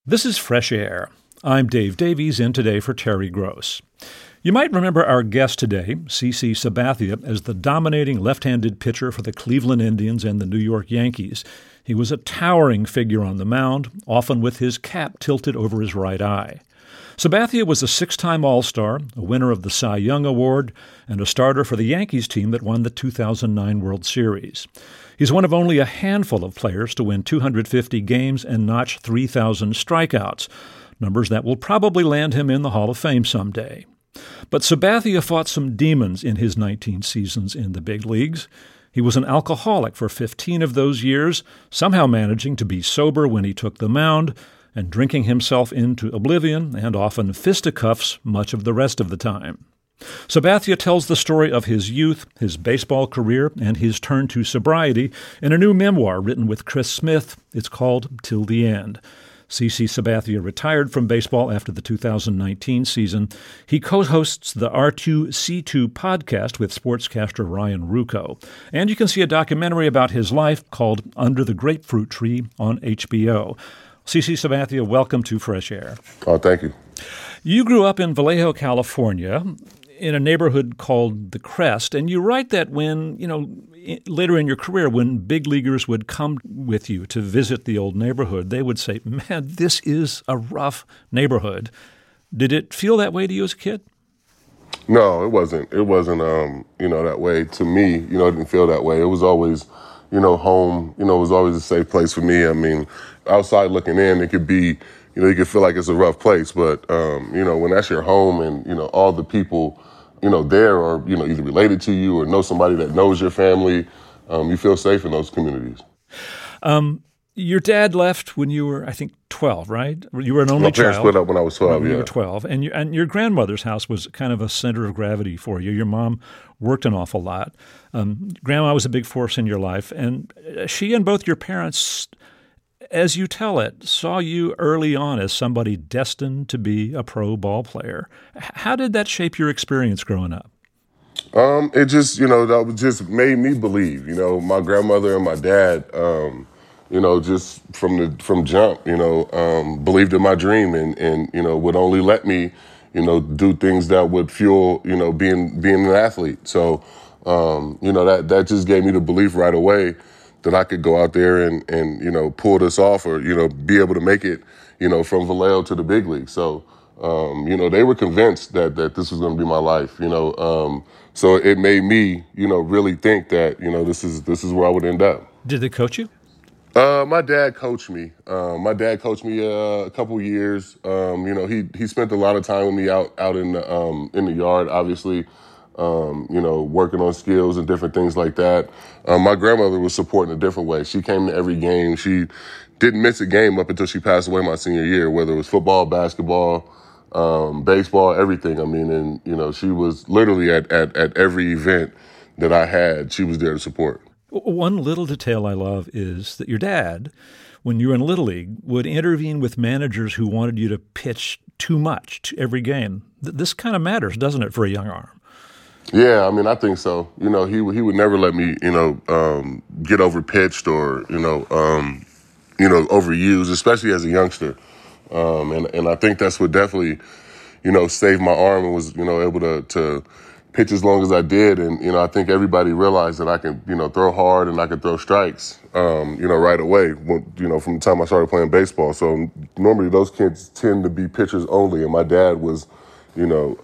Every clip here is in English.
This is Fresh Air. I'm Dave Davies, in today for Terry Gross. You might remember our guest today, CC Sabathia, as the dominating left-handed pitcher for the Cleveland Indians and the New York Yankees. He was a towering figure on the mound, often with his cap tilted over his right eye. Sabathia was a six-time All-Star, a winner of the Cy Young Award, and a starter for the Yankees team that won the 2009 World Series. He's one of only a handful of players to win 250 games and notch 3,000 strikeouts, numbers that will probably land him in the Hall of Fame someday. But Sabathia fought some demons in his 19 seasons in the big leagues. He was an alcoholic for 15 of those years, somehow managing to be sober when he took the mound, and drinking himself into oblivion and often fisticuffs much of the rest of the time. Sabathia tells the story of his youth, his baseball career, and his turn to sobriety in a new memoir written with Chris Smith. It's called Till the End. CC Sabathia retired from baseball after the 2019 season. He co-hosts the R2C2 podcast with sportscaster Ryan Ruocco. And you can see a documentary about his life called Under the Grapefruit Tree on HBO. CC Sabathia, welcome to Fresh Air. Oh, thank you. You grew up in Vallejo, California, in a neighborhood called The Crest, and you write that when, later in your career, when big leaguers would come with you to visit the old neighborhood, they would say, man, this is a rough neighborhood. Did it feel that way to you as a kid? No, it wasn't. It wasn't, that way to me. It didn't feel that way. It was always, home. It was always a safe place for me. I mean, outside looking in, it could be, you could feel like it's a rough place. But, when that's your home and, all the people, there are, either related to you or know somebody that knows your family, you feel safe in those communities. Your dad left when you were, I think, 12, right? You were an only child. My parents split up when I was 12, when you were 12. And your grandmother's house was kind of a center of gravity for you. Your mom worked an awful lot. Grandma was a big force in your life. And she and both your parents, as you tell it, saw you early on as somebody destined to be a pro ball player. How did that shape your experience growing up? It just, that just made me believe. My grandmother and my dad, just from jump, believed in my dream and would only let me, do things that would fuel, being an athlete. So, that just gave me the belief right away that I could go out there and pull this off or, be able to make it, from Vallejo to the big league. So, they were convinced that this was going to be my life, so it made me, really think that, this is where I would end up. Did they coach you? My dad coached me. A couple years. He spent a lot of time with me out in the yard, obviously, working on skills and different things like that. My grandmother was supporting a different way. She came to every game. She didn't miss a game up until she passed away my senior year, whether it was football, basketball, baseball, everything. I mean, and, she was literally at every event that I had, she was there to support. One little detail I love is that your dad, when you were in Little League, would intervene with managers who wanted you to pitch too much to every game. This kind of matters, doesn't it, for a young arm? Yeah, I mean, I think so. He would never let me, get overpitched or, overused, especially as a youngster. And I think that's what definitely, saved my arm and was, able to pitch as long as I did. And, I think everybody realized that I can, throw hard and I can throw strikes, right away, from the time I started playing baseball. So normally those kids tend to be pitchers only. And my dad was, he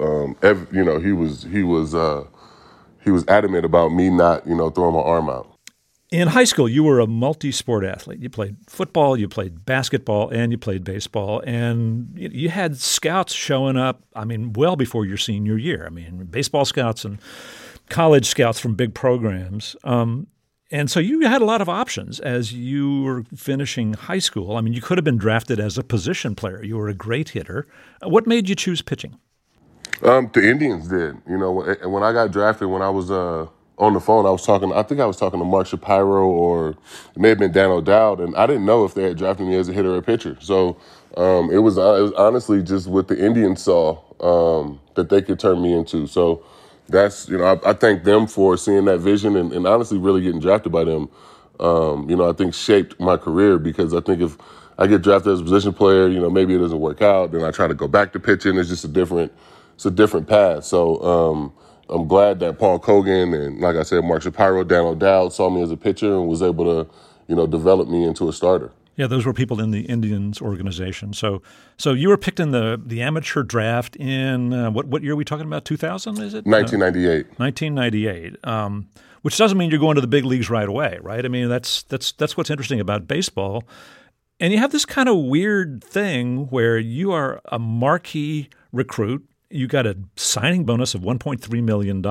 was adamant about me not, throwing my arm out. In high school, you were a multi-sport athlete. You played football, you played basketball, and you played baseball. And you had scouts showing up, well before your senior year. Baseball scouts and college scouts from big programs. And so you had a lot of options as you were finishing high school. You could have been drafted as a position player. You were a great hitter. What made you choose pitching? The Indians did. When I got drafted, when I was on the phone, I was talking to Mark Shapiro, or it may have been Dan O'Dowd, and I didn't know if they had drafted me as a hitter or a pitcher. So it was honestly just what the Indians saw that they could turn me into. So that's, I thank them for seeing that vision and honestly really getting drafted by them, I think shaped my career, because I think if I get drafted as a position player, maybe it doesn't work out. Then I try to go back to pitching. It's just it's a different path. So I'm glad that Paul Kogan and, like I said, Mark Shapiro, Dan O'Dowd saw me as a pitcher and was able to, develop me into a starter. Yeah, those were people in the Indians organization. So you were picked in the amateur draft in what year are we talking about? 2000, is it? 1998. 1998. Which doesn't mean you're going to the big leagues right away, right? I mean, that's what's interesting about baseball. And you have this kind of weird thing where you are a marquee recruit. You got a signing bonus of $1.3 million.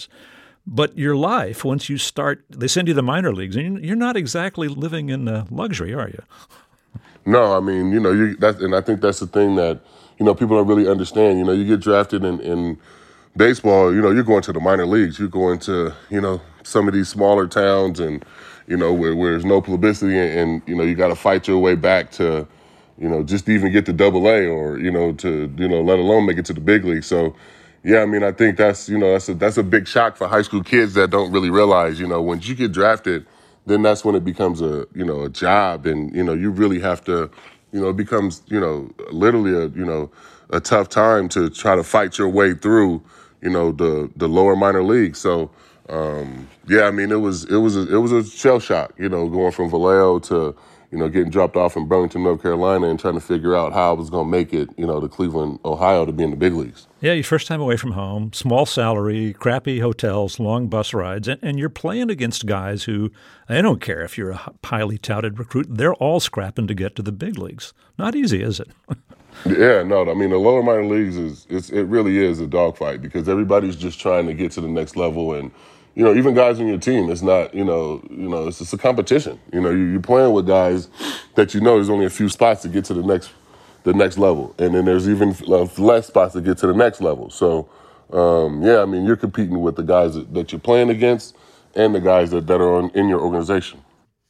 But your life, once you start, they send you to the minor leagues, and you're not exactly living in luxury, are you? No, I mean, and I think that's the thing that, people don't really understand. You get drafted in baseball, you're going to the minor leagues. You're going to, some of these smaller towns and, where there's no publicity and you got to fight your way back to, just to even get to AA or, to, let alone make it to the big league. So, yeah, I mean, I think that's a big shock for high school kids that don't really realize, when you get drafted, then that's when it becomes a job and, you really have to, it becomes, literally a tough time to try to fight your way through, the lower minor leagues. So, yeah, I mean, it was a shell shock, going from Vallejo to, getting dropped off in Burlington, North Carolina, and trying to figure out how I was going to make it, to Cleveland, Ohio, to be in the big leagues. Yeah, your first time away from home, small salary, crappy hotels, long bus rides, and you're playing against guys who, they don't care if you're a highly touted recruit, they're all scrapping to get to the big leagues. Not easy, is it? Yeah, no, I mean, the lower minor leagues it really is a dogfight because everybody's just trying to get to the next level and, even guys on your team, it's not, it's just a competition. You're playing with guys that there's only a few spots to get to the next level. And then there's even less spots to get to the next level. So, yeah, I mean, you're competing with the guys that you're playing against and the guys that are in your organization.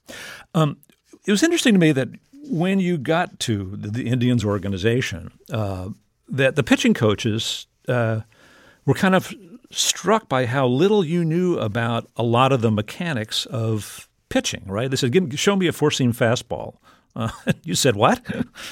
It was interesting to me that when you got to the Indians organization, that the pitching coaches were kind of struck by how little you knew about a lot of the mechanics of pitching, right? They said, show me a four-seam fastball. You said, what?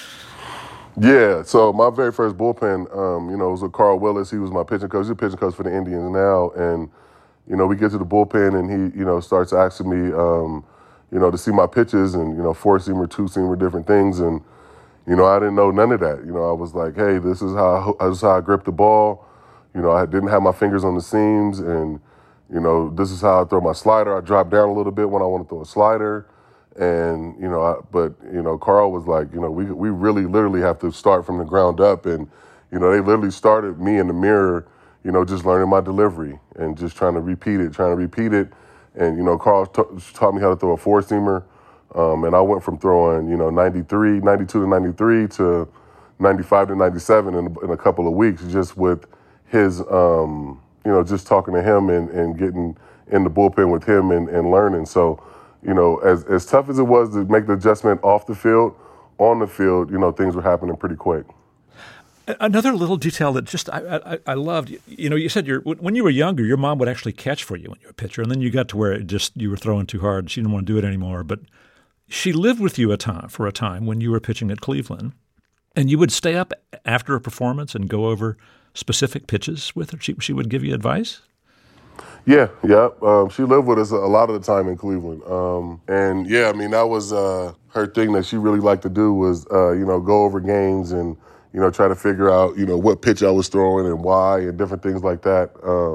Yeah, so my very first bullpen, was with Carl Willis. He was my pitching coach. He's a pitching coach for the Indians now. And, we get to the bullpen and he, starts asking me, to see my pitches and, four-seamer, two-seamer, different things. And, I didn't know none of that. I was like, hey, this is how I grip the ball. I didn't have my fingers on the seams and, this is how I throw my slider. I drop down a little bit when I want to throw a slider. And, Carl was like, we really literally have to start from the ground up. And, they literally started me in the mirror, just learning my delivery and just trying to repeat it. And, Carl taught me how to throw a four-seamer. And I went from throwing, 92 to 93 to 95 to 97 in a couple of weeks just with his, just talking to him and getting in the bullpen with him and learning. So, as tough as it was to make the adjustment off the field, on the field, things were happening pretty quick. Another little detail that just I loved, you said when you were younger, your mom would actually catch for you when you were a pitcher, and then you got to where you were throwing too hard. She didn't want to do it anymore. But she lived with you for a time when you were pitching at Cleveland, and you would stay up after a performance and go over specific pitches with her. She would give you advice? Yeah. She lived with us a lot of the time in Cleveland. And yeah, I mean, that was her thing that she really liked to do was, go over games and, try to figure out, what pitch I was throwing and why and different things like that.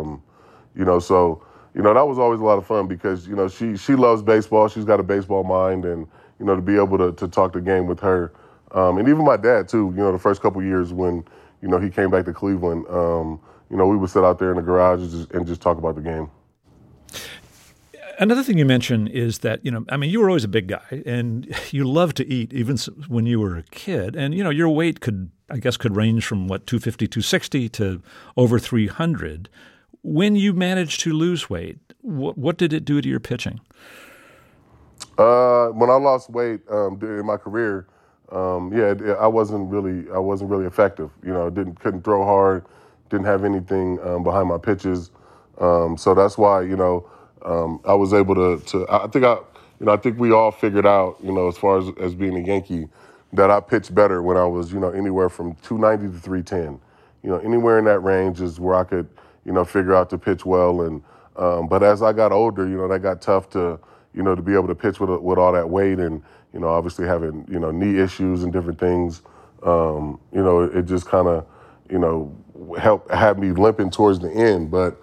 So, that was always a lot of fun because, she loves baseball. She's got a baseball mind and, to be able to talk the game with her. And even my dad, too, the first couple of years when, he came back to Cleveland, we would sit out there in the garage and just talk about the game. Another thing you mentioned is that, you were always a big guy and you loved to eat even when you were a kid. And, your weight could range from 250, 260 to over 300. When you managed to lose weight, what did it do to your pitching? When I lost weight in my career, I wasn't really effective. Couldn't throw hard, didn't have anything behind my pitches. So that's why, I was able to I think we all figured out, as far as being a Yankee, that I pitched better when I was, anywhere from 290 to 310. Anywhere in that range is where I could, figure out to pitch well. And but as I got older, that got tough to, to be able to pitch with all that weight and, obviously having, knee issues and different things. It just kind of, had me limping towards the end. But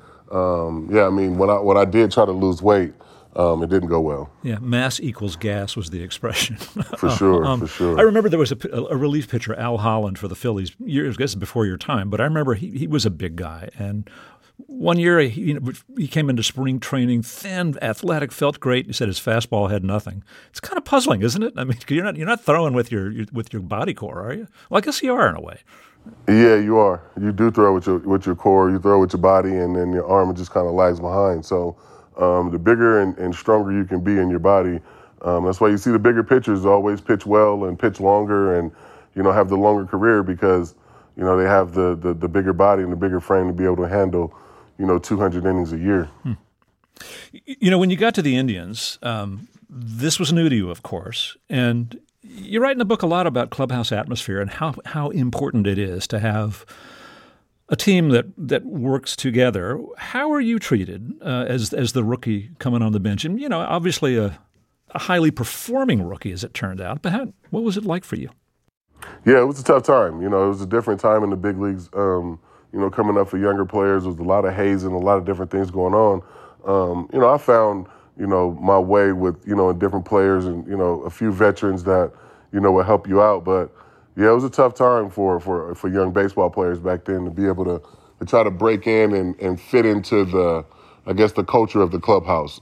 when I did try to lose weight, it didn't go well. Yeah, mass equals gas was the expression. For sure. I remember there was a relief pitcher, Al Holland, for the Phillies, years, I guess before your time, but I remember he was a big guy. And one year he came into spring training, thin, athletic, felt great. He said his fastball had nothing. It's kind of puzzling, isn't it? I mean, you're not throwing with your body core, are you? Well, I guess you are in a way. Yeah, you are. You do throw with your core, you throw with your body, and then your arm just kind of lags behind. So the bigger and stronger you can be in your body, that's why you see the bigger pitchers always pitch well and pitch longer and, have the longer career because, they have the bigger body and the bigger frame to be able to handle, 200 innings a year. When you got to the Indians, this was new to you, of course, and you write in the book a lot about clubhouse atmosphere and how important it is to have a team that works together. How are you treated as the rookie coming on the bench? And, obviously a highly performing rookie, as it turned out. But what was it like for you? Yeah, it was a tough time. It was a different time in the big leagues. Coming up for younger players, there was a lot of hazing, a lot of different things going on. I found my way with, different players and, a few veterans that, will help you out. But, yeah, it was a tough time for young baseball players back then to be able to try to break in and fit into the culture of the clubhouse.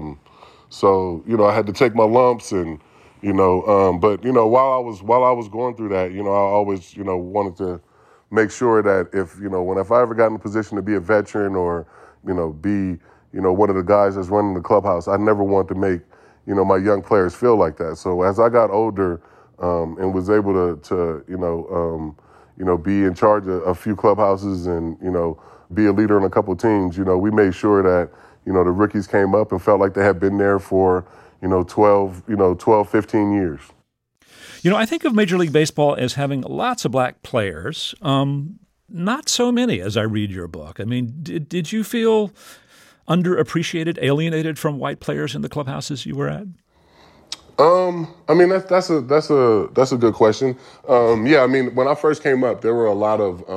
So, I had to take my lumps and, but, while I was going through that, I always, wanted to make sure that if I ever got in a position to be a veteran or, be, one of the guys that's running the clubhouse, I never wanted to make, my young players feel like that. So as I got older and was able to be in charge of a few clubhouses and, be a leader on a couple of teams, we made sure that, the rookies came up and felt like they had been there for, 12, 15 years. I think of Major League Baseball as having lots of black players, not so many as I read your book. I mean, did you feel underappreciated, alienated from white players in the clubhouses you were at? That's a good question. When I first came up, there were a lot of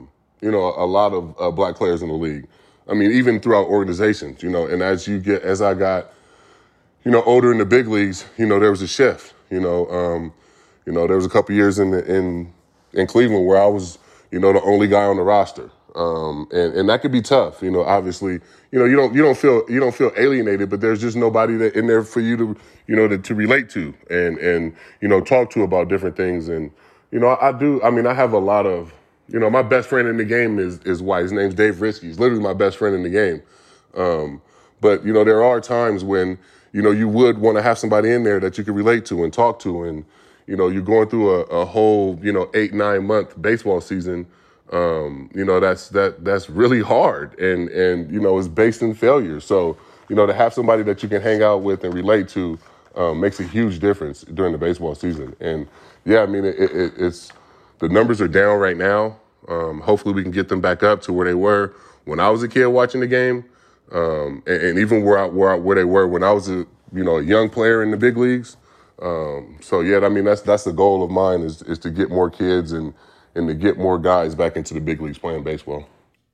black players in the league. Even throughout organizations, and as I got, older in the big leagues, there was a shift, there was a couple years in Cleveland where I was, the only guy on the roster. And that could be tough, obviously, you don't feel alienated, but there's just nobody that in there for you to, to relate to and, talk to about different things. And, I have a lot of, my best friend in the game is white. His name's Dave Risky. He's literally my best friend in the game. But, there are times when, you would want to have somebody in there that you could relate to and talk to. And, you're going through a whole, 8-9 month baseball season. That's really hard and it's based in failure. So, to have somebody that you can hang out with and relate to makes a huge difference during the baseball season. And yeah, it's the numbers are down right now. Hopefully we can get them back up to where they were when I was a kid watching the game. And even where they were when I was a young player in the big leagues. That's the goal of mine is to get more kids and to get more guys back into the big leagues playing baseball.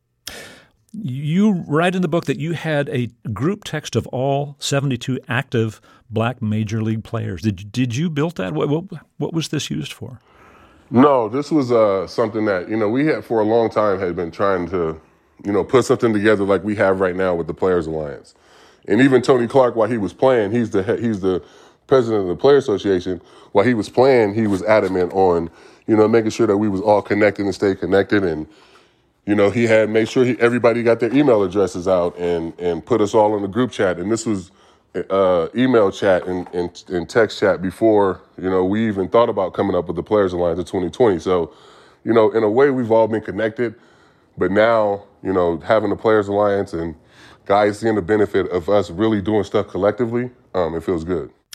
You write in the book that you had a group text of all 72 active black major league players. Did you build that? What was this used for? No, this was something that, we had for a long time had been trying to, put something together like we have right now with the Players Alliance. And even Tony Clark, while he was playing, he's the president of the Player Association. While he was playing, he was adamant on, making sure that we was all connected and stay connected. And, he had made sure everybody got their email addresses out and put us all in the group chat. And this was email chat and text chat before, we even thought about coming up with the Players Alliance of 2020. So, in a way, we've all been connected. But now, having the Players Alliance and guys seeing the benefit of us really doing stuff collectively, it feels good.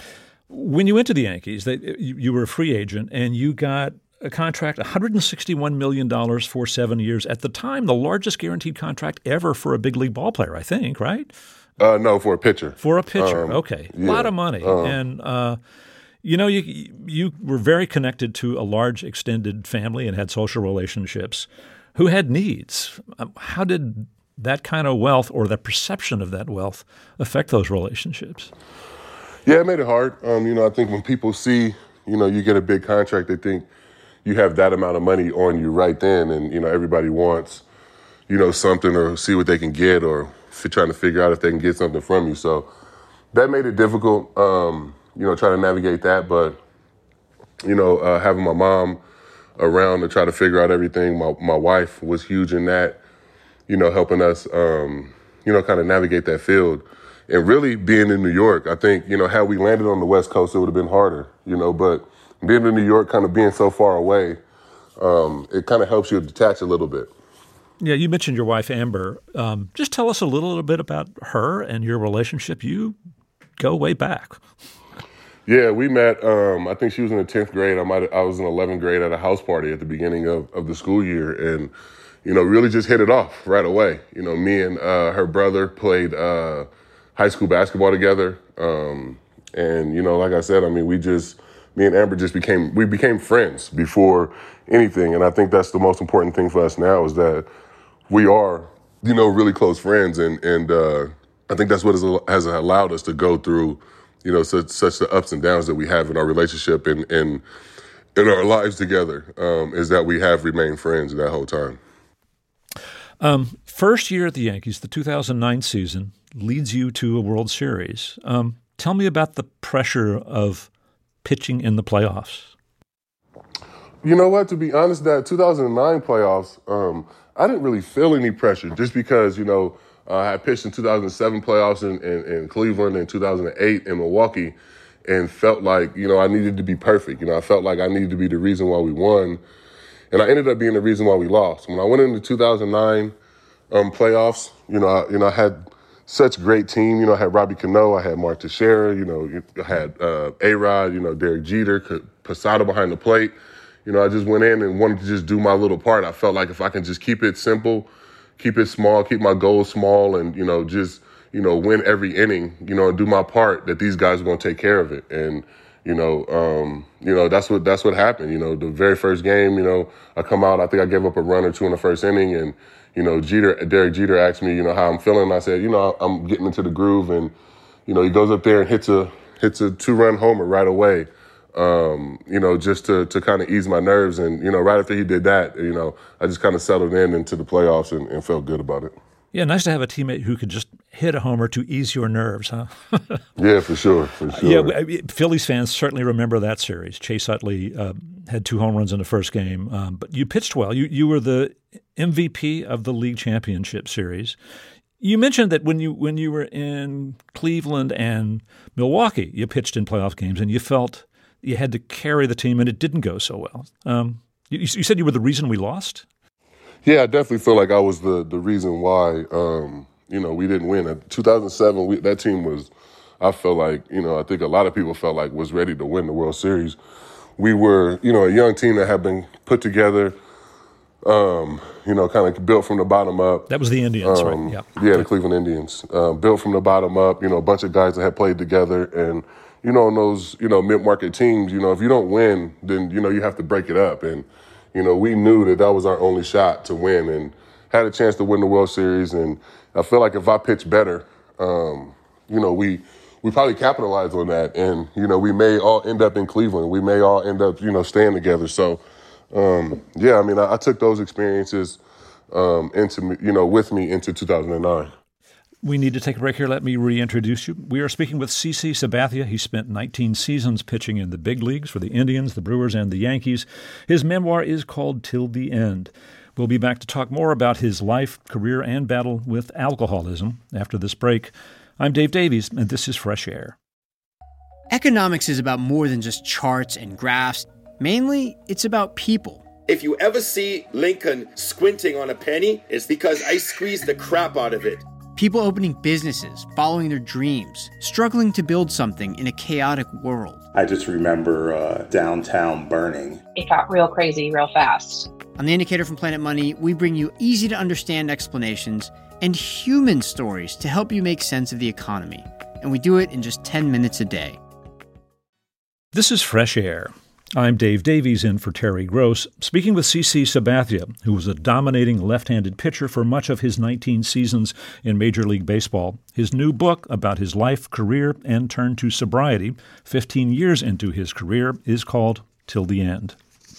When you went to the Yankees, you were a free agent, and you got a contract, $161 million for 7 years. At the time, the largest guaranteed contract ever for a big league ball player, I think, right? No, for a pitcher. For a pitcher, okay. A lot of money. And, you were very connected to a large extended family and had social relationships who had needs. How did that kind of wealth or the perception of that wealth affect those relationships? Yeah, it made it hard. I think when people see, you get a big contract, they think you have that amount of money on you right then. And, everybody wants, something or see what they can get or trying to figure out if they can get something from you. So that made it difficult, trying to navigate that. But, having my mom around to try to figure out everything, my wife was huge in that, helping us, kind of navigate that field. And really being in New York, I think, had we landed on the West Coast, it would have been harder, but being in New York, kind of being so far away, it kind of helps you detach a little bit. Yeah, you mentioned your wife, Amber. Just tell us a little bit about her and your relationship. You go way back. Yeah, we met, I think she was in the 10th grade. I was in 11th grade at a house party at the beginning of the school year. And, really just hit it off right away. Me and her brother played high school basketball together. And, like I said, me and Amber became friends before anything. And I think that's the most important thing for us now is that we are, really close friends. And I think that's what has allowed us to go through, such the ups and downs that we have in our relationship and in our lives together, is that we have remained friends that whole time. First year at the Yankees, the 2009 season, leads you to a World Series. Tell me about the pressure of pitching in the playoffs. You know what? To be honest, that 2009 playoffs, I didn't really feel any pressure just because, I pitched in 2007 playoffs in Cleveland and 2008 in Milwaukee and felt like, I needed to be perfect. I felt like I needed to be the reason why we won. And I ended up being the reason why we lost. When I went into 2009 playoffs, I had such a great team. I had Robbie Cano, I had Mark Teixeira, I had A-Rod, Derek Jeter, Posada behind the plate. I just went in and wanted to just do my little part. I felt like if I can just keep it simple, keep it small, keep my goals small, and, just, win every inning, and do my part, that these guys are going to take care of it. And, that's what happened. The very first game, I come out, I think I gave up a run or two in the first inning, and, Derek Jeter asked me, how I'm feeling. I said, I'm getting into the groove, and, he goes up there and hits a 2-run homer right away. Just to kind of ease my nerves. And, right after he did that, I just kind of settled into the playoffs and felt good about it. Yeah, nice to have a teammate who could just hit a homer to ease your nerves, huh? Yeah, for sure. Yeah, Phillies fans certainly remember that series. Chase Utley had 2 home runs in the first game, but you pitched well. You were the MVP of the league championship series. You mentioned that when you were in Cleveland and Milwaukee, you pitched in playoff games, and you felt you had to carry the team, and it didn't go so well. You said you were the reason we lost? Yeah, I definitely feel like I was the reason why, we didn't win. In 2007, that team was, I felt like, I think a lot of people felt like was ready to win the World Series. We were, a young team that had been put together, kind of built from the bottom up. That was the Indians, right? Yeah, the Cleveland Indians. Built from the bottom up, a bunch of guys that had played together. And, in those, mid-market teams, if you don't win, then, you have to break it up. And, we knew that was our only shot to win and had a chance to win the World Series. And I feel like if I pitched better, we probably capitalized on that. And, we may all end up in Cleveland. We may all end up, staying together. So, I took those experiences with me into 2009. We need to take a break here. Let me reintroduce you. We are speaking with CC Sabathia. He spent 19 seasons pitching in the big leagues for the Indians, the Brewers, and the Yankees. His memoir is called Till the End. We'll be back to talk more about his life, career, and battle with alcoholism after this break. I'm Dave Davies, and this is Fresh Air. Economics is about more than just charts and graphs. Mainly, it's about people. If you ever see Lincoln squinting on a penny, it's because I squeezed the crap out of it. People opening businesses, following their dreams, struggling to build something in a chaotic world. I just remember downtown burning. It got real crazy real fast. On The Indicator from Planet Money, we bring you easy-to-understand explanations and human stories to help you make sense of the economy. And we do it in just 10 minutes a day. This is Fresh Air. I'm Dave Davies in for Terry Gross, speaking with CC Sabathia, who was a dominating left-handed pitcher for much of his 19 seasons in Major League Baseball. His new book about his life, career, and turn to sobriety, 15 years into his career, is called Till the End.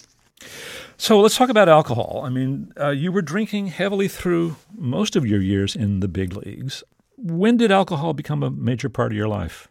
So let's talk about alcohol. I mean, you were drinking heavily through most of your years in the big leagues. When did alcohol become a major part of your life?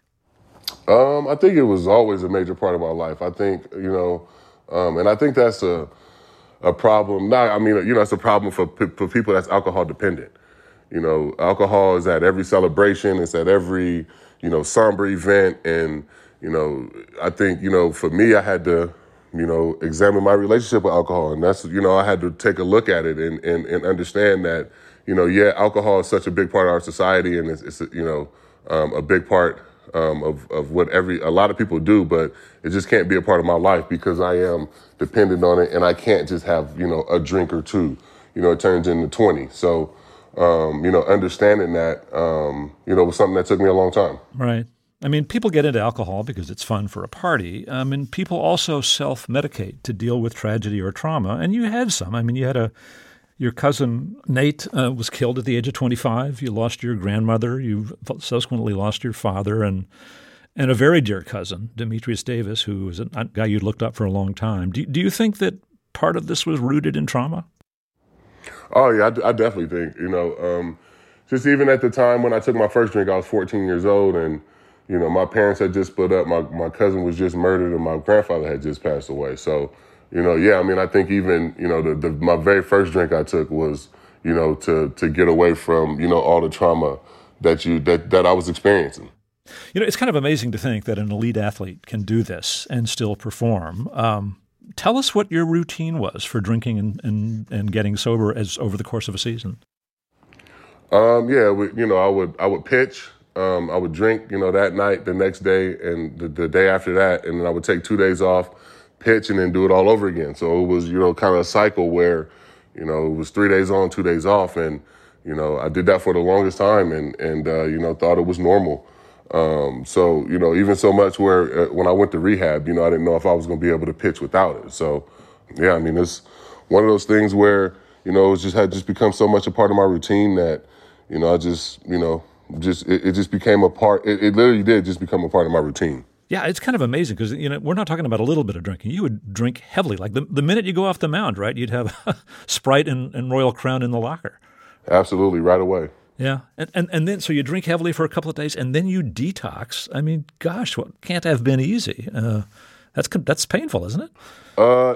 I think it was always a major part of my life. I think, and I think that's a problem. It's a problem for people that's alcohol dependent. Alcohol is at every celebration. It's at every, somber event. And, I think, for me, I had to, examine my relationship with alcohol. And that's, I had to take a look at it and understand that, alcohol is such a big part of our society. And it's a big part of what a lot of people do, but it just can't be a part of my life because I am dependent on it, and I can't just have, a drink or two. It turns into 20. So, understanding that, was something that took me a long time. Right. I mean, people get into alcohol because it's fun for a party. And people also self-medicate to deal with tragedy or trauma, and you had some. I mean, your cousin Nate was killed at the age of 25. You lost your grandmother. You subsequently lost your father and a very dear cousin, Demetrius Davis, who was a guy you looked up for a long time. Do you think that part of this was rooted in trauma? Oh, yeah, I definitely think, just even at the time when I took my first drink, I was 14 years old, and, my parents had just split up. My cousin was just murdered, and my grandfather had just passed away. So, I think even, my very first drink I took was, to get away from, all the trauma that I was experiencing. It's kind of amazing to think that an elite athlete can do this and still perform. Tell us what your routine was for drinking and getting sober over the course of a season. I would pitch. I would drink, that night, the next day, and the day after that, and then I would take 2 days off, pitch, and then do it all over again. So it was, kind of a cycle where, it was 3 days on, 2 days off. And, I did that for the longest time and thought it was normal. So, even so much where when I went to rehab, I didn't know if I was going to be able to pitch without it. So, it's one of those things where, it had become so much a part of my routine that, it just became a part. It literally did just become a part of my routine. Yeah, it's kind of amazing because, we're not talking about a little bit of drinking. You would drink heavily. Like the minute you go off the mound, right, you'd have Sprite and Royal Crown in the locker. Absolutely, right away. Yeah, and then so you drink heavily for a couple of days, and then you detox. I mean, gosh, what can't have been easy. That's painful, isn't it? No.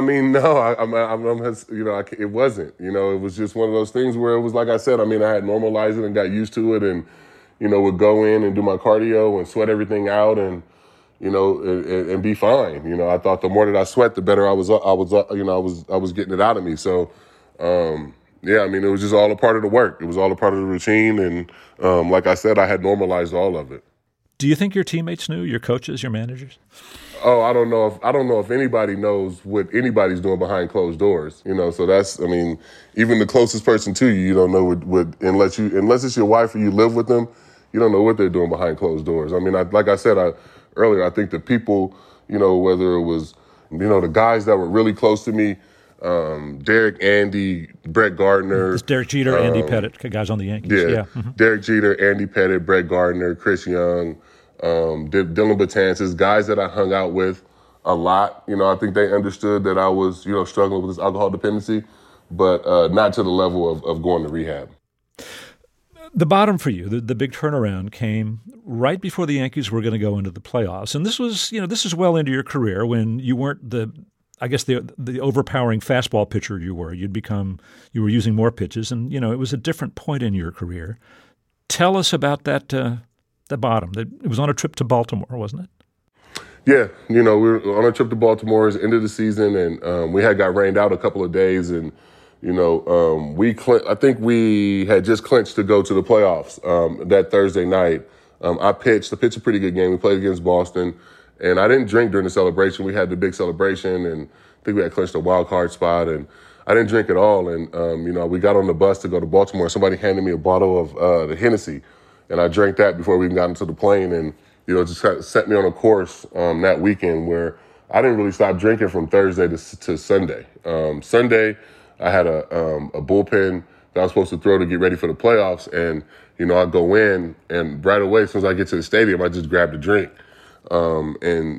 It wasn't. It was just one of those things where it was like I said. I had normalized it and got used to it, and would go in and do my cardio and sweat everything out, and and be fine. I thought the more that I sweat, the better I was getting it out of me. So, it was just all a part of the work. It was all a part of the routine, and like I said, I had normalized all of it. Do you think your teammates knew, your coaches, your managers? Oh, I don't know if anybody knows what anybody's doing behind closed doors. So that's, even the closest person to you don't know what unless it's your wife or you live with them, you don't know what they're doing behind closed doors. Like I said earlier, I think the people, whether it was, the guys that were really close to me, Derek, Andy, Brett Gardner. It's Derek Jeter, Andy Pettitte, guys on the Yankees. Yeah. Mm-hmm. Derek Jeter, Andy Pettitte, Brett Gardner, Chris Young, Dylan Betances, guys that I hung out with a lot. I think they understood that I was, struggling with this alcohol dependency, but not to the level of going to rehab. The bottom for you, the big turnaround came right before the Yankees were going to go into the playoffs. And this was, this is well into your career when you weren't the overpowering fastball pitcher you were. You were using more pitches, and, it was a different point in your career. Tell us about that, the bottom. It was on a trip to Baltimore, wasn't it? Yeah, we were on a trip to Baltimore at the end of the season, and we had got rained out a couple of days, and, I think we had just clinched to go to the playoffs that Thursday night. I pitched a pretty good game. We played against Boston, and I didn't drink during the celebration. We had the big celebration, and I think we had clinched a wild card spot, and I didn't drink at all. And, we got on the bus to go to Baltimore. Somebody handed me a bottle of the Hennessy, and I drank that before we even got into the plane, and, just kind of set me on a course that weekend where I didn't really stop drinking from Thursday to Sunday. Sunday, I had a bullpen that I was supposed to throw to get ready for the playoffs, and, I go in, and right away, as soon as I get to the stadium, I just grabbed a drink, and,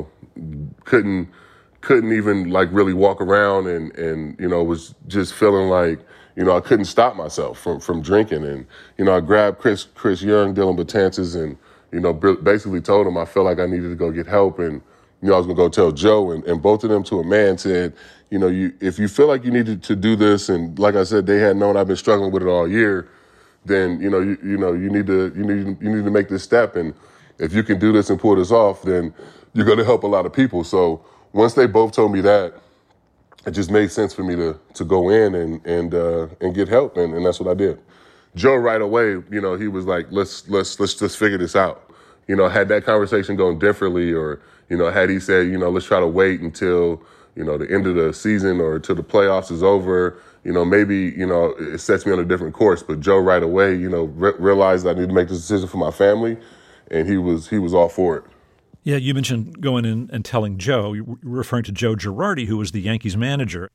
couldn't even really walk around and was just feeling like, I couldn't stop myself from drinking. And, I grabbed Chris Young, Dylan Betances, and, basically told him I felt like I needed to go get help. And, I was going to go tell Joe, and both of them to a man said, if you feel like you needed to do this, and like I said, they had known I've been struggling with it all year, then, you need to make this step. And if you can do this and pull this off, then you're going to help a lot of people. So once they both told me that, it just made sense for me to go in and get help, and that's what I did. Joe right away, he was like, let's just figure this out. Had that conversation gone differently, or had he said, let's try to wait until the end of the season or till the playoffs is over, maybe it sets me on a different course. But Joe right away, realized I need to make this decision for my family, and he was all for it. Yeah, you mentioned going in and telling Joe. You were referring to Joe Girardi, who was the Yankees manager.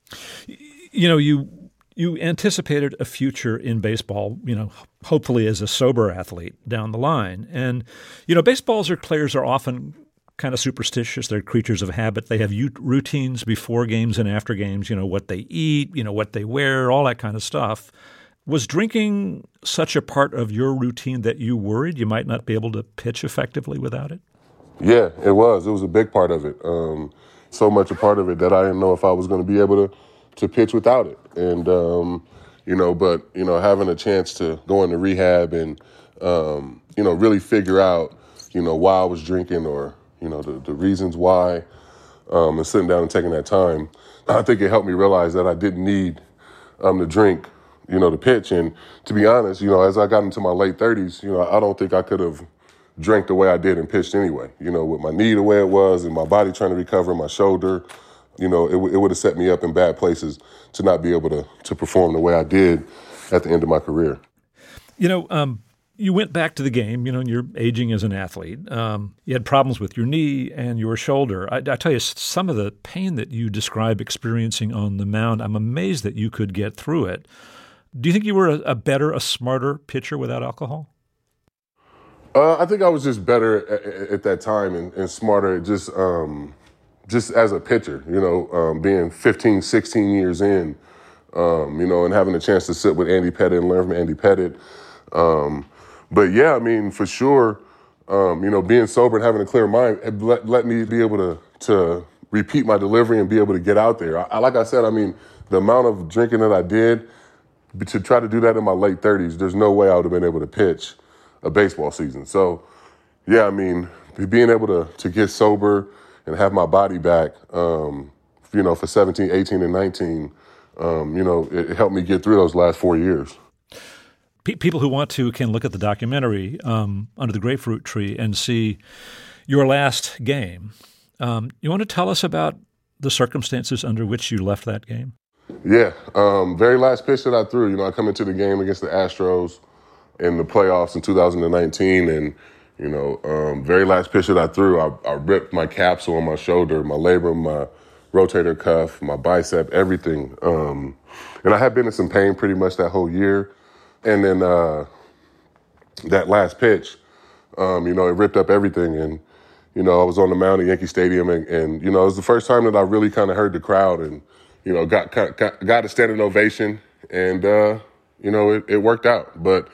You anticipated a future in baseball, hopefully as a sober athlete down the line. And, baseball players are often kind of superstitious. They're creatures of habit. They have routines before games and after games, what they eat, what they wear, all that kind of stuff. Was drinking such a part of your routine that you worried you might not be able to pitch effectively without it? Yeah, it was. It was a big part of it. So much a part of it that I didn't know if I was going to be able to pitch without it. And, having a chance to go into rehab and, really figure out, why I was drinking or, the reasons why, and sitting down and taking that time, I think it helped me realize that I didn't need to drink, to pitch. And to be honest, as I got into my late 30s, I don't think I could have drank the way I did and pitched anyway. With my knee the way it was and my body trying to recover, my shoulder, it would have set me up in bad places to not be able to perform the way I did at the end of my career. You went back to the game, and you're aging as an athlete. You had problems with your knee and your shoulder. I tell you, some of the pain that you describe experiencing on the mound, I'm amazed that you could get through it. Do you think you were a smarter pitcher without alcohol? I think I was just better at that time and smarter just as a pitcher, being 15, 16 years in, and having a chance to sit with Andy Pettitte and learn from Andy Pettitte. But yeah, I mean, for sure, being sober and having a clear mind let me be able to repeat my delivery and be able to get out there. Like I said, I mean, the amount of drinking that I did, to try to do that in my late 30s, there's no way I would have been able to pitch a baseball season. So, yeah, I mean, being able to get sober and have my body back, for 17, 18, and 19, it helped me get through those last 4 years. People who want to can look at the documentary Under the Grapefruit Tree and see your last game. You want to tell us about the circumstances under which you left that game? Yeah, very last pitch that I threw. I come into the game against the Astros in the playoffs in 2019, and very last pitch that I threw, I ripped my capsule on my shoulder, my labrum, my rotator cuff, my bicep, everything. And I had been in some pain pretty much that whole year. And then that last pitch, it ripped up everything. And, I was on the mound at Yankee Stadium, and it was the first time that I really kind of heard the crowd and, got a standing ovation. And, it worked out. But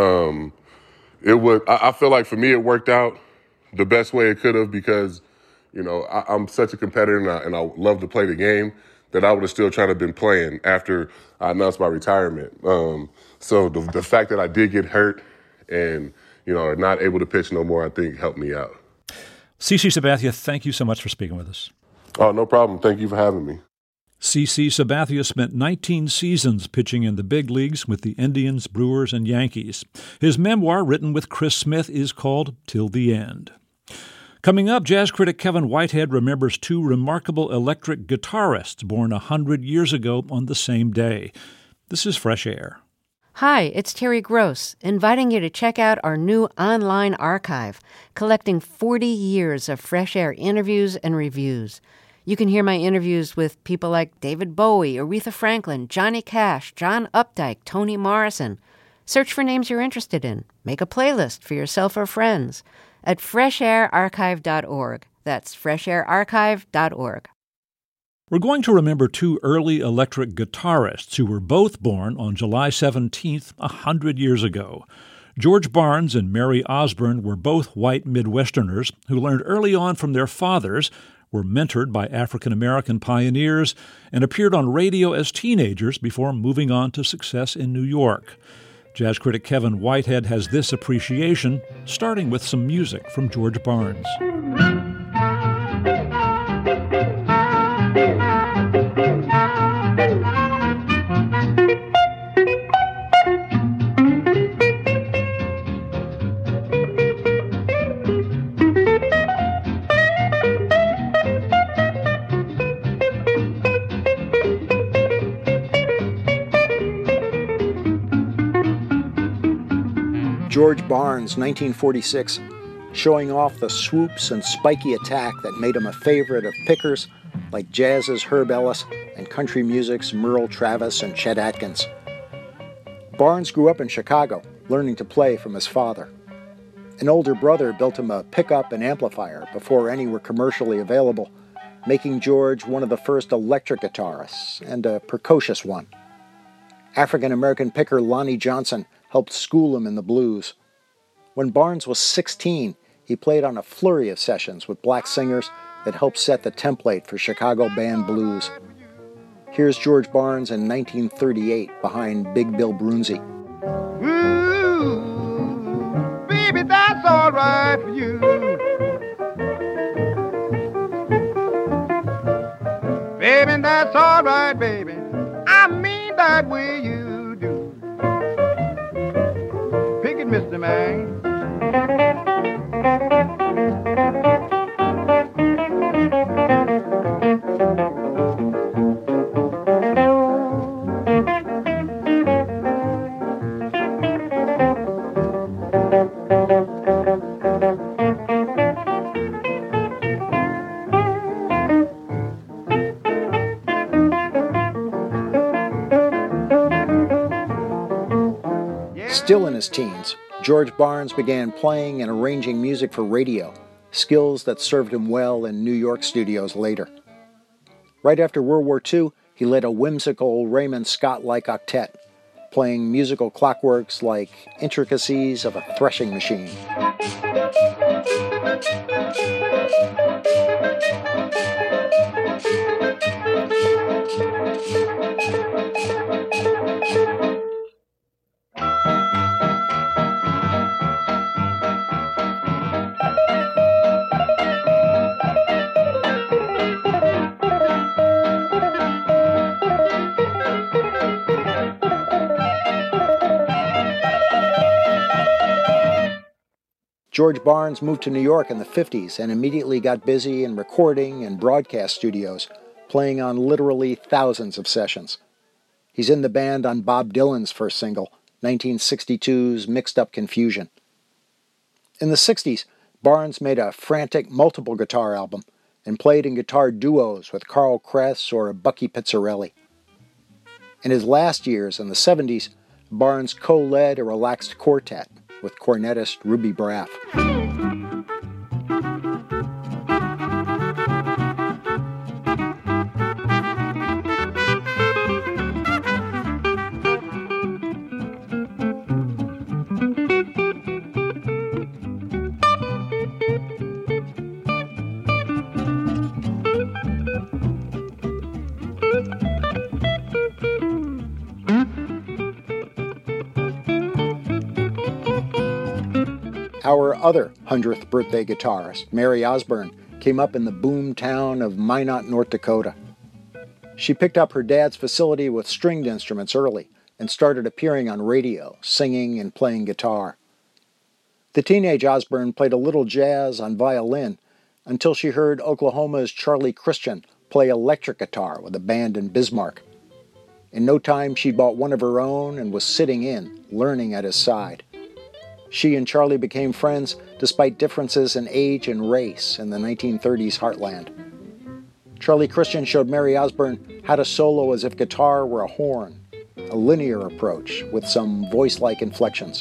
I feel like for me it worked out the best way it could have because, I'm such a competitor and I love to play the game that I would have still tried to have been playing after I announced my retirement. So the fact that I did get hurt and, not able to pitch no more, I think helped me out. CC Sabathia, thank you so much for speaking with us. Oh, no problem. Thank you for having me. CC Sabathia spent 19 seasons pitching in the big leagues with the Indians, Brewers, and Yankees. His memoir, written with Chris Smith, is called Till the End. Coming up, jazz critic Kevin Whitehead remembers two remarkable electric guitarists born 100 years ago on the same day. This is Fresh Air. Hi, it's Terry Gross, inviting you to check out our new online archive, collecting 40 years of Fresh Air interviews and reviews. You can hear my interviews with people like David Bowie, Aretha Franklin, Johnny Cash, John Updike, Toni Morrison. Search for names you're interested in. Make a playlist for yourself or friends at freshairarchive.org. That's freshairarchive.org. We're going to remember two early electric guitarists who were both born on July 17th, 100 years ago. George Barnes and Mary Osborne were both white Midwesterners who learned early on from their fathers, were mentored by African-American pioneers, and appeared on radio as teenagers before moving on to success in New York. Jazz critic Kevin Whitehead has this appreciation, starting with some music from George Barnes. George Barnes, 1946, showing off the swoops and spiky attack that made him a favorite of pickers like jazz's Herb Ellis and country music's Merle Travis and Chet Atkins. Barnes grew up in Chicago, learning to play from his father. An older brother built him a pickup and amplifier before any were commercially available, making George one of the first electric guitarists, and a precocious one. African-American picker Lonnie Johnson helped school him in the blues. When Barnes was 16, he played on a flurry of sessions with black singers that helped set the template for Chicago band blues. Here's George Barnes in 1938 behind Big Bill Broonzy. Ooh, baby, that's all right for you. Baby, that's all right, baby. I mean that way you do. Pick it, Mr. Man. Still in his teens, George Barnes began playing and arranging music for radio, skills that served him well in New York studios later. Right after World War II, he led a whimsical Raymond Scott-like octet, playing musical clockworks like Intricacies of a Threshing Machine. George Barnes moved to New York in the 50s and immediately got busy in recording and broadcast studios, playing on literally thousands of sessions. He's in the band on Bob Dylan's first single, 1962's Mixed Up Confusion. In the 60s, Barnes made a frantic multiple guitar album and played in guitar duos with Carl Kress or Bucky Pizzarelli. In his last years in the 70s, Barnes co-led a relaxed quartet with cornetist Ruby Braff. Our other 100th birthday guitarist, Mary Osborne, came up in the boom town of Minot, North Dakota. She picked up her dad's facility with stringed instruments early and started appearing on radio, singing and playing guitar. The teenage Osborne played a little jazz on violin until she heard Oklahoma's Charlie Christian play electric guitar with a band in Bismarck. In no time, she bought one of her own and was sitting in, learning at his side. She and Charlie became friends despite differences in age and race in the 1930s heartland. Charlie Christian showed Mary Osborne how to solo as if guitar were a horn, a linear approach with some voice-like inflections.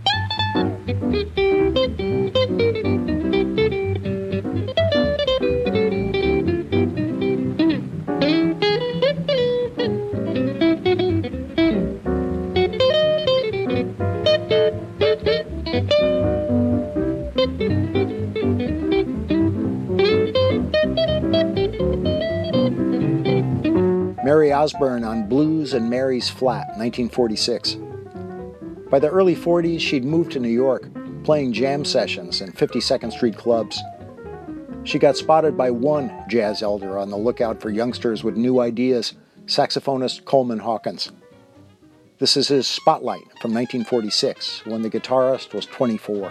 Mary Osborne on Blues and Mary's Flat, 1946. By the early 40s, she'd moved to New York, playing jam sessions in 52nd Street clubs. She got spotted by one jazz elder on the lookout for youngsters with new ideas, saxophonist Coleman Hawkins. This is his Spotlight from 1946, when the guitarist was 24.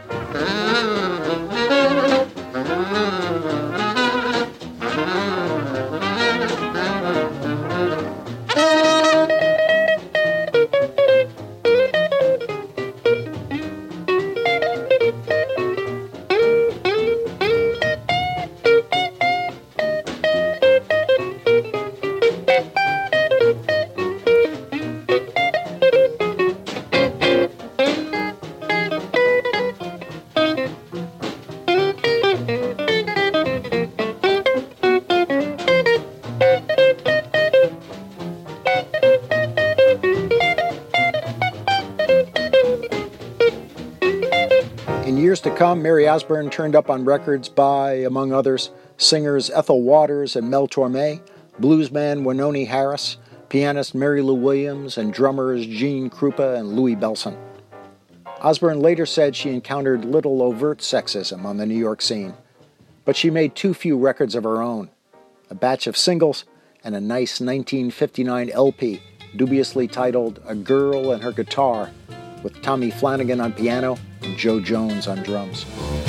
To come, Mary Osborne turned up on records by, among others, singers Ethel Waters and Mel Torme, bluesman Wynonie Harris, pianist Mary Lou Williams, and drummers Gene Krupa and Louis Bellson. Osborne later said she encountered little overt sexism on the New York scene, but she made too few records of her own, a batch of singles and a nice 1959 LP dubiously titled A Girl and Her Guitar, with Tommy Flanagan on piano and Joe Jones on drums.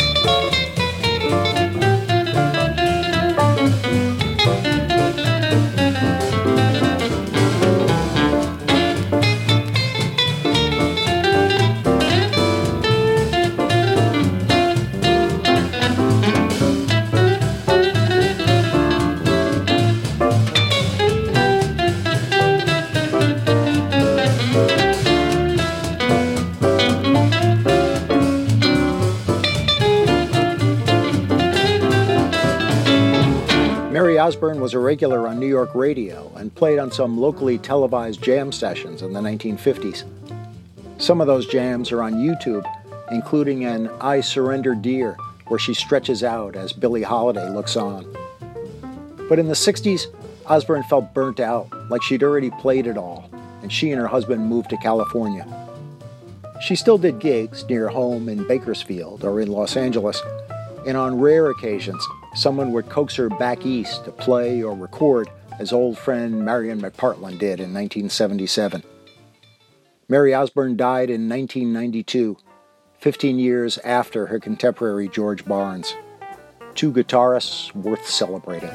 Mary Osborne was a regular on New York radio and played on some locally televised jam sessions in the 1950s. Some of those jams are on YouTube, including an I Surrender Dear, where she stretches out as Billie Holiday looks on. But in the 60s, Osborne felt burnt out, like she'd already played it all, and she and her husband moved to California. She still did gigs near home in Bakersfield or in Los Angeles, and on rare occasions, someone would coax her back east to play or record, as old friend Marion McPartland did in 1977. Mary Osborne died in 1992, 15 years after her contemporary George Barnes. Two guitarists worth celebrating.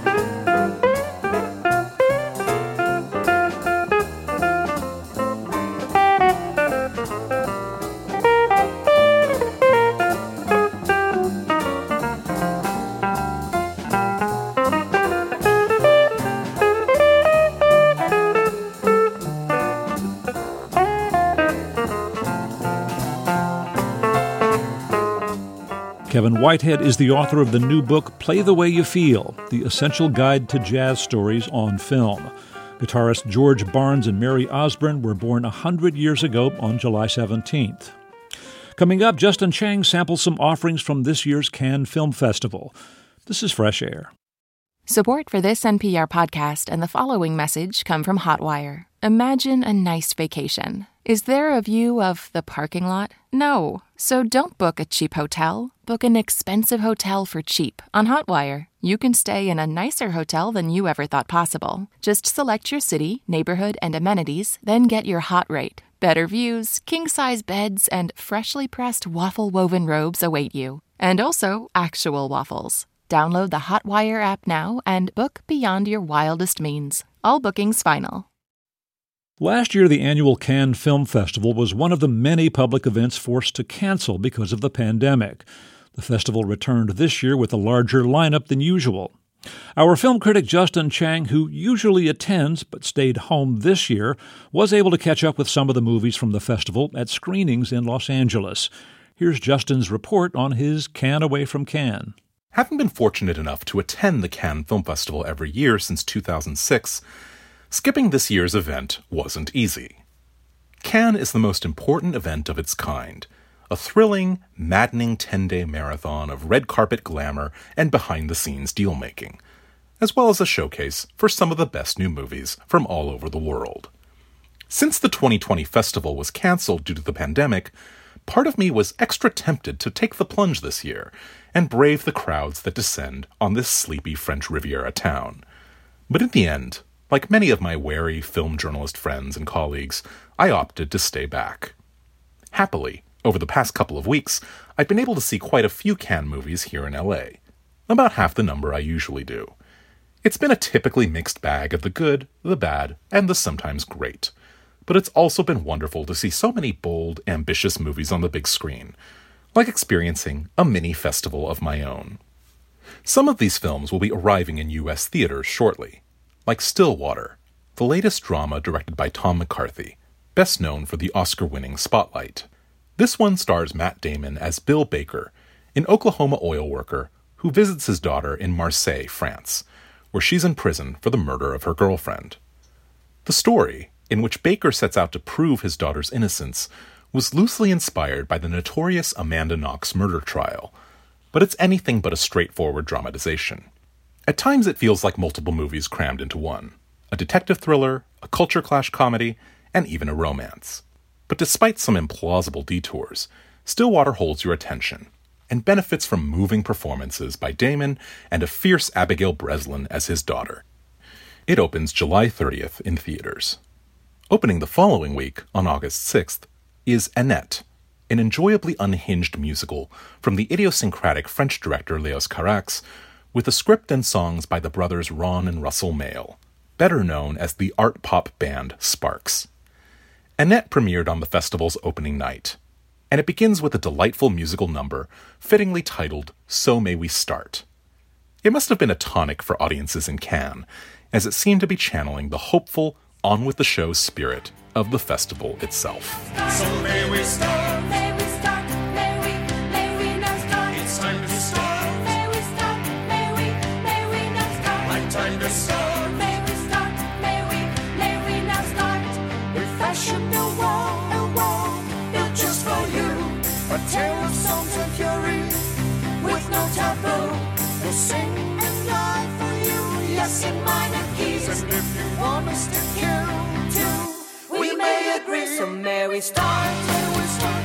Kevin Whitehead is the author of the new book, Play the Way You Feel, the essential guide to jazz stories on film. Guitarist George Barnes and Mary Osborne were born 100 years ago on July 17th. Coming up, Justin Chang samples some offerings from this year's Cannes Film Festival. This is Fresh Air. Support for this NPR podcast and the following message come from Hotwire. Imagine a nice vacation. Is there a view of the parking lot? No. So don't book a cheap hotel. book an expensive hotel for cheap on Hotwire. You can stay in a nicer hotel than you ever thought possible. Just select your city, neighborhood, and amenities, then get your hot rate. Better views, king-size beds, and freshly pressed waffle-woven robes await you. And also actual waffles. Download the Hotwire app now and book beyond your wildest means. All bookings final. Last year, the annual Cannes Film Festival was one of the many public events forced to cancel because of the pandemic. The festival returned this year with a larger lineup than usual. Our film critic Justin Chang, who usually attends but stayed home this year, was able to catch up with some of the movies from the festival at screenings in Los Angeles. Here's Justin's report on his Cannes Away from Cannes. Having been fortunate enough to attend the Cannes Film Festival every year since 2006, skipping this year's event wasn't easy. Cannes is the most important event of its kind, a thrilling, maddening 10-day marathon of red carpet glamour and behind-the-scenes deal-making, as well as a showcase for some of the best new movies from all over the world. Since the 2020 festival was canceled due to the pandemic, part of me was extra tempted to take the plunge this year and brave the crowds that descend on this sleepy French Riviera town. But in the end, like many of my wary film journalist friends and colleagues, I opted to stay back. Happily, over the past couple of weeks, I've been able to see quite a few Cannes movies here in LA, about half the number I usually do. It's been a typically mixed bag of the good, the bad, and the sometimes great. But it's also been wonderful to see so many bold, ambitious movies on the big screen, like experiencing a mini festival of my own. Some of these films will be arriving in U.S. theaters shortly, like Stillwater, the latest drama directed by Tom McCarthy, best known for the Oscar-winning Spotlight. This one stars Matt Damon as Bill Baker, an Oklahoma oil worker who visits his daughter in Marseille, France, where she's in prison for the murder of her girlfriend. The story, in which Baker sets out to prove his daughter's innocence, was loosely inspired by the notorious Amanda Knox murder trial, but it's anything but a straightforward dramatization. At times it feels like multiple movies crammed into one, a detective thriller, a culture clash comedy, and even a romance. But despite some implausible detours, Stillwater holds your attention and benefits from moving performances by Damon and a fierce Abigail Breslin as his daughter. It opens July 30th in theaters. Opening the following week, on August 6th, is Annette, an enjoyably unhinged musical from the idiosyncratic French director Léos Carax, with a script and songs by the brothers Ron and Russell Mael, better known as the art pop band Sparks. Annette premiered on the festival's opening night, and it begins with a delightful musical number fittingly titled So May We Start. It must have been a tonic for audiences in Cannes, as it seemed to be channeling the hopeful, on-with-the-show spirit of the festival itself. So may we start, may we start, may we now start. It's time to start, may we start, may we now start. My time to start, may we start, may we now start. We fashion a wall built just for you. A tale of songs and fury with no taboo. We'll sing and lie for you, yes, in minor keys. And if you want us to kill too, we may agree. So may we start, may we start,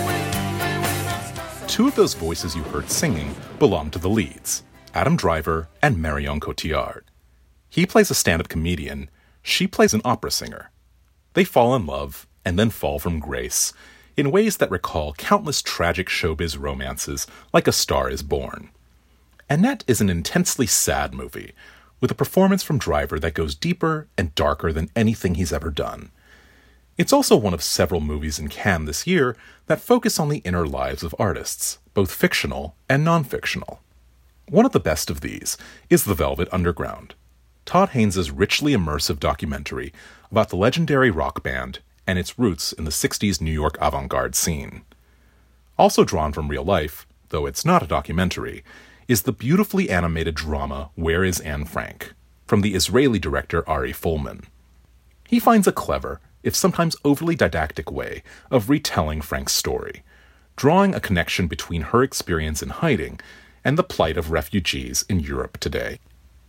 may we not start. Two of those voices you heard singing belong to the leads, Adam Driver and Marion Cotillard. He plays a stand-up comedian, she plays an opera singer. They fall in love and then fall from grace in ways that recall countless tragic showbiz romances like A Star is Born. Annette is an intensely sad movie, with a performance from Driver that goes deeper and darker than anything he's ever done. It's also one of several movies in Cannes this year that focus on the inner lives of artists, both fictional and non-fictional. One of the best of these is The Velvet Underground, Todd Haynes' richly immersive documentary about the legendary rock band and its roots in the 60s New York avant-garde scene. Also drawn from real life, though it's not a documentary, is the beautifully animated drama Where is Anne Frank, from the Israeli director Ari Folman. He finds a clever, if sometimes overly didactic way of retelling Frank's story, drawing a connection between her experience in hiding and the plight of refugees in Europe today.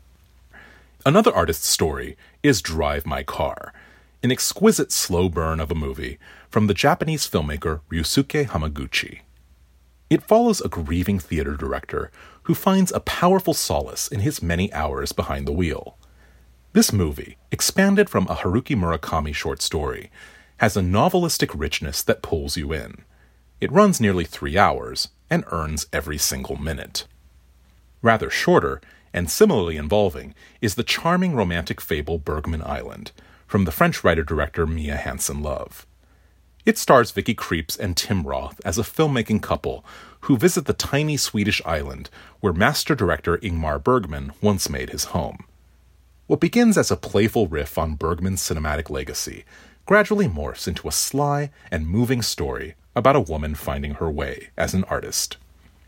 Another artist's story is Drive My Car, an exquisite slow burn of a movie from the Japanese filmmaker Ryusuke Hamaguchi. It follows a grieving theater director who finds a powerful solace in his many hours behind the wheel. This movie, expanded from a Haruki Murakami short story, has a novelistic richness that pulls you in. It runs nearly 3 hours and earns every single minute. Rather shorter, and similarly involving, is the charming romantic fable Bergman Island, from the French writer-director Mia Hansen-Løve. It stars Vicky Krieps and Tim Roth as a filmmaking couple who visit the tiny Swedish island where master director Ingmar Bergman once made his home. What begins as a playful riff on Bergman's cinematic legacy gradually morphs into a sly and moving story about a woman finding her way as an artist.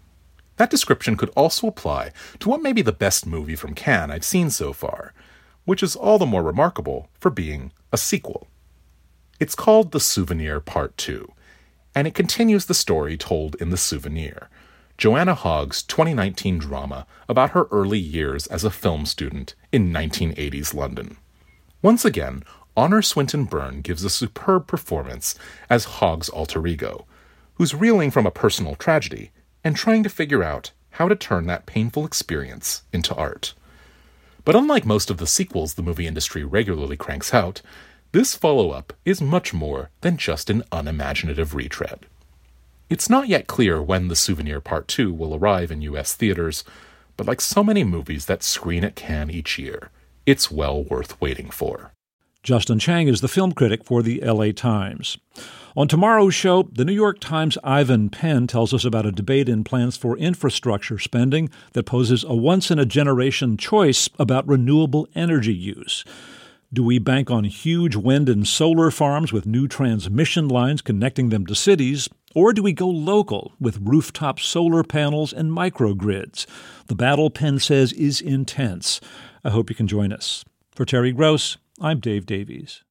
That description could also apply to what may be the best movie from Cannes I've seen so far, which is all the more remarkable for being a sequel. It's called The Souvenir Part 2, and it continues the story told in The Souvenir, Joanna Hogg's 2019 drama about her early years as a film student in 1980s London. Once again, Honor Swinton Byrne gives a superb performance as Hogg's alter ego, who's reeling from a personal tragedy and trying to figure out how to turn that painful experience into art. But unlike most of the sequels the movie industry regularly cranks out, this follow-up is much more than just an unimaginative retread. It's not yet clear when The Souvenir Part 2 will arrive in U.S. theaters, but like so many movies that screen at Cannes each year, it's well worth waiting for. Justin Chang is the film critic for the LA Times. On tomorrow's show, the New York Times' Ivan Penn tells us about a debate in plans for infrastructure spending that poses a once-in-a-generation choice about renewable energy use. Do we bank on huge wind and solar farms with new transmission lines connecting them to cities, or do we go local with rooftop solar panels and microgrids? The battle, Penn says, is intense. I hope you can join us. For Terry Gross, I'm Dave Davies.